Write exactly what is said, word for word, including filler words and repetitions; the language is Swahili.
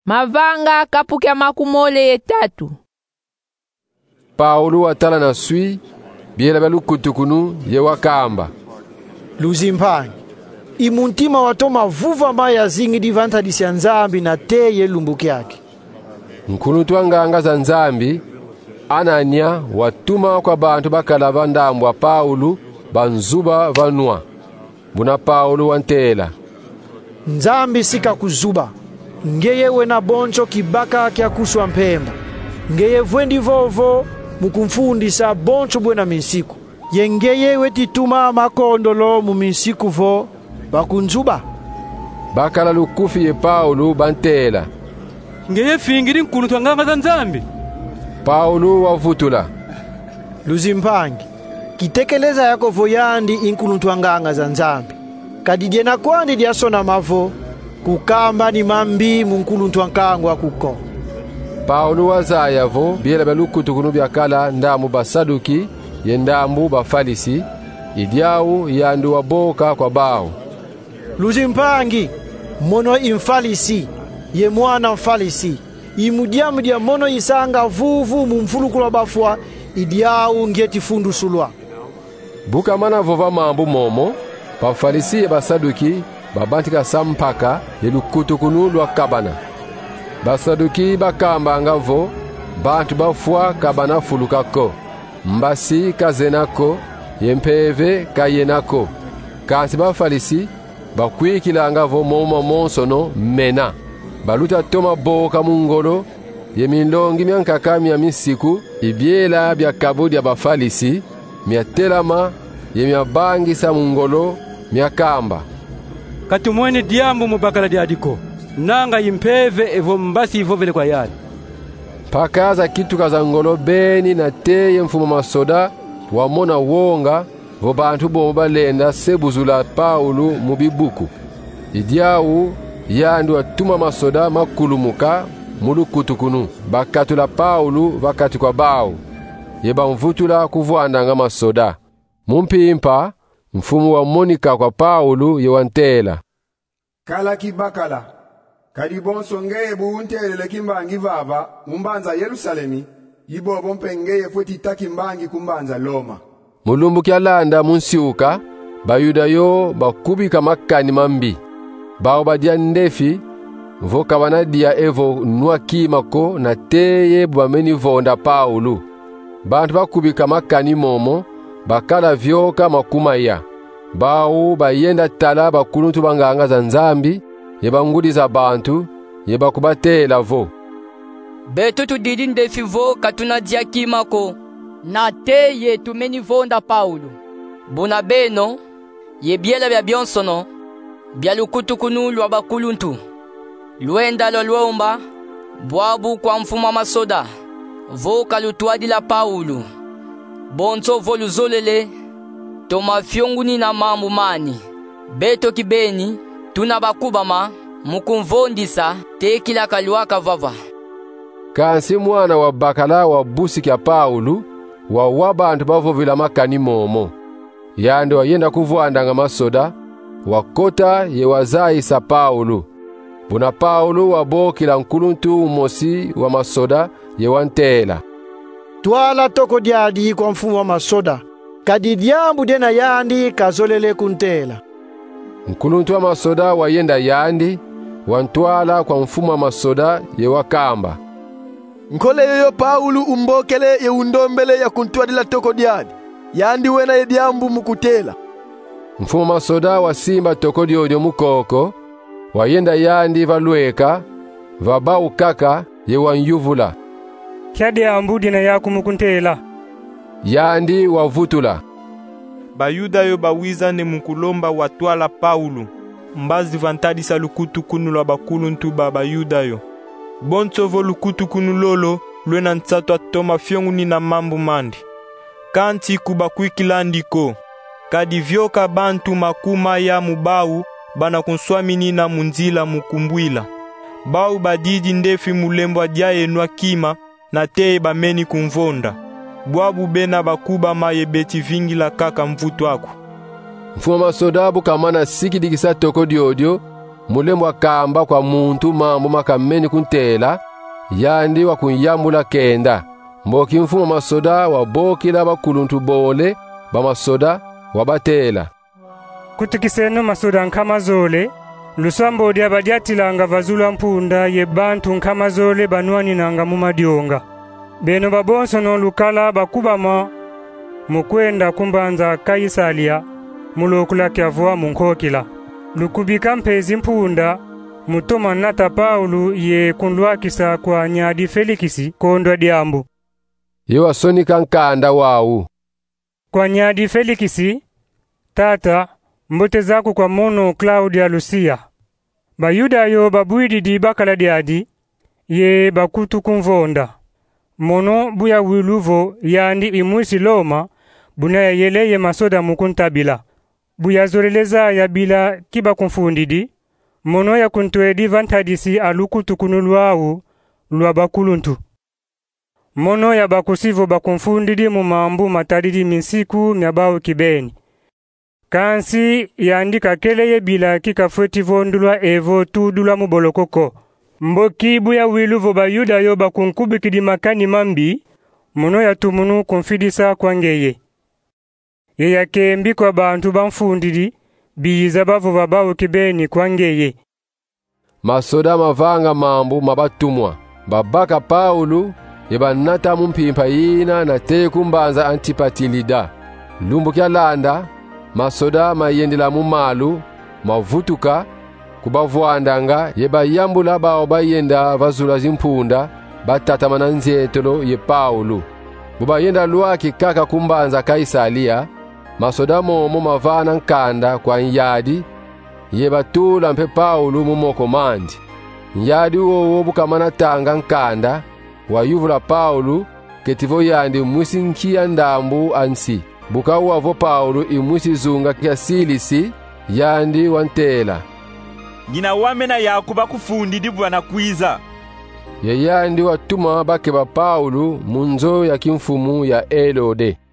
Mavanga kapukia makumole etatu. Paulo atala na sui biela balu kutukunu ye wakamba. Luzimpangi imuntima watoma vuva maya zingi divanta disi nzambi na te ye lumbuki yake. Nkunu tuanganga za nzambi Anania watuma kwa bantu bakalava ndambu wa Paulo banzuba vanua. Buna Paulo wantela. Nzambi sika kuzuba. Ngeye wena boncho kibaka kya kuswa mpemba. Ngeye vwendi vovo mukumfundisa boncho bwena minsiku. Yengeye wetituma makondolo mu minsiku vo bakunzuba. Bakala lukufi ye Paulo bantela. Ngeye fingiri nkunu twanganga za nzambi. Paulo wavutula. Luzimpangi kitekeleza yako voyandi inkunu twanganga za nzambi. Kadijena kwandi diasona mavo kukamba ni mambi munkulu ntwankangwa kuko. Paulo wazaya vo biela balukutukunu byakala ndamu basaduki yendambu bafalisi idiau yandu waboka kwa bao. Luzimpangi mono infalisi ye mwana mfalisi imudiamu dia mono isanga vuvu mumfulukula bafwa idiau ngeti fundu sulwa. Buka mana vova mambu momo bafalisi ye basaduki babantika sampaka yelukutukunu lwa kabana. Basaduki bakamba ngavo bantu bafwa kabana fulukako. Mbasi kazenako yempeve kayenako. Kansi bafalisi bakwikila ngavo momo monsono mena. Baluta toma boka mungolo yemilongi myankaka mya misiku ibiela bya kabudi ya bafalisi myatelama yemyabangisa mungolo myakamba. Katumwene diambu mubakala diadiko. Nanga yimpeve evo mbasi evo vele kwa yari. Pakaza kitu kaza ngolo beni na teye mfumo masoda wamona wonga vo bantu bomba lenda sebuzula Paulo mubibuku. Idiau yandu atuma masoda makulumuka mulukutukunu bakatula Paulo vakati kwa bao. Yeba mvutula kuvuandanga masoda. Mumpimpa mfumu wa monika kwa Paulo yewantela. Kala kibakala kadibonso ngeye buuntelele kimbangi vava mumbanza Yerusalemi yibobo mpengeye futi takimbangi kumbanza Loma. Mulumbu kyalanda munsiuka bayuda yo bakubika makani mambi. Bao badia ndefi voka wanadia evo nwa kimako na teye bwameni vonda Paulo. Bantu bakubika makani momo bakala vyoka makumaya. Bao bayenda tala bakuluntu banganga za nzambi yebangudiza bantu yebakubatela vo. Betu tudidi ndefi vo katuna dia kimako na te ye tumeni vonda Paulo. Buna beno ye biela bya byonsono bya lukutukunu lwa bakuluntu. Luenda lo lwomba bwabu kwa mfuma masoda vo kalutwadi la Paulo. Bonzo voluzolele toma fyonguni na mambu mani. Beto kibeni tuna bakubama mukumvondisa tekila kaluaka vava. Kansi mwana wa bakala wa busi kya Paulo wa wabantu bavovila makani momo. Yande wa yenda kuvuandanga masoda wakota ye wazai sa Paulo. Buna Paulo wabokila nkuluntu umosi wa masoda ye wantela. Tuala toko diadi kwa mfumu wa masoda. Kadidiambu dena yandi kazolele kuntela. Nkuluntu wa masoda wa yenda yandi wantwala kwa mfumu wa masoda ye wakamba. Nkole yoyo Paulo umbokele ye undombele ya kuntwadila toko diadi. Yandi wena ye diambu mukutela. Mfumu wa masoda wa simba toko diodio mukoko wa yenda yandi valweka vabau kaka ye wanyuvula. Kya diambu dina yaku mukuntela. Yandi wavutula. Bayuda yo bawiza ne mukulomba watwala Paulo. Mbazi vantadi sa lukutu kunu la bakuluntu ba bayuda yo. Bonso vo lukutu kunu lolo lwena ntsato atoma fyonguni na mambu mandi. Kanti kubakuikilandiko. Kadi vyoka bantu makuma ya mubau bana kunswamini na munzila mukumbwila. Bau badidi ndefi mulembo adyaye nwa kima na teye bameni kumvonda. Bwabu bena bakuba maye beti vingi la kaka mvutu aku. Mfumu masoda bukamana sikidikisa toko diodio mulembo akamba kwa muntu mambo makameni kuntela yandi wa kunyambula kenda mboki mfumo masoda wabokila bakuluntu bole bamasoda wabatela kutikiseno masoda nkamazole lusambo dia badiatilanga vazula mpunda ye bantu nkamazole banwani nanga mumadionga beno babonso no lukala bakubama mukwenda kumbanza Kaisalia mulokula kyavua munkokila lukubika mpezi mpunda mutoma nata Paulu ye kunlwakisa kwa nyadi Felikisi kondwa diambu yo asonika nkanda wau kwa nyadi Felikisi tata mbote zako kwa mono Claudia Lucia bayuda yo babuidi di bakala diadi ye bakutu kumvonda mono buya wiluvo yandi imuisi Loma buna ya yeleye masoda mukuntabila buya zoreleza ya bila kiba kumfundidi mono ya kuntuedi vantadisi alukutu kunulwau lwa bakuluntu mono ya bakusivo bakumfundidi mu mambu matadidi minsiku nyabao kibeni kansi yandika keleye bila kikafweti vondulwa evo tudulwa mubolokoko mboki buya wiluvo bayuda yo bakunkubikidi makani mambi mono ya tumunu kumfidisa kwangeye ye yake mbikwa bantu bamfundidi biyiza bavo babao kibeni kwangeye masoda mavanga mambu mabatumwa babaka Paulu yebanata mumpimpa yina na te kumbanza Antipatilida lumbu kya landa masoda mayendela mumalu mavutuka kubavwandanga yebayambula bao bayenda vazula zimpunda batatamana nzetelo ye Paulu bubayenda lwaki kaka kumbanza Kaisalia masoda momo mavana nkanda kwa nyadi yebatula mpe Paulu mumoko mandi nyadi wowo bukamana tanga nkanda wayuvula Paulu ketivo yandi mwisi nkia ndambu ansi bukawa vo Paulu imwisi zunga kia Silisi yandi wantela Ngina wamena yakuba kufundidi bwana kwiza ye yandi watuma bake ba Paulu munzo ya kimfumu ya Elode